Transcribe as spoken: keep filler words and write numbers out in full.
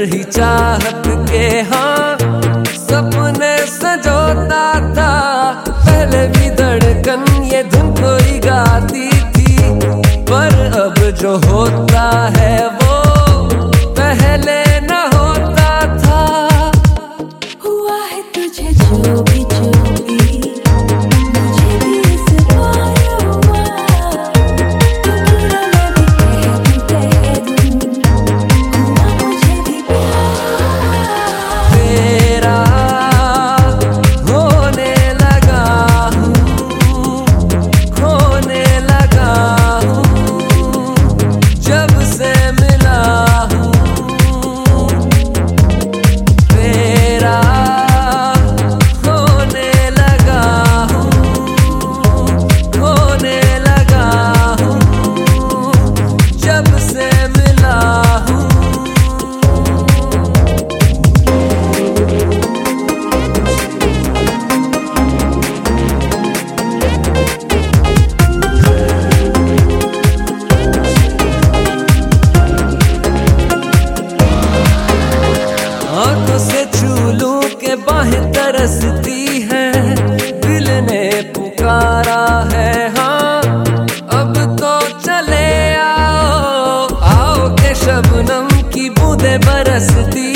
ही चाहत के हाँ सपने सजोता था। पहले भी धड़कन ये धुन कोई गाती थी, पर अब जो होता है वो पहले न होता था। हुआ है तुझे जो भी जो भी मुझे भी इस बार हुआ, क्योंकि मैं भी कह दूं कह दूं हुआ मुझे भी प्यार। तेरा होने लगा हूँ, खोने लगा हूँ जब से मिला हूँ। तेरा होने लगा हूँ, खोने लगा हूँ जब से मिला हूँ। आंखों से छू लूं के बाहें तरसती हैं, दिल ने पुकारा है हाँ अब तो चले आओ। आओ के शबनम की बूंदें बरसती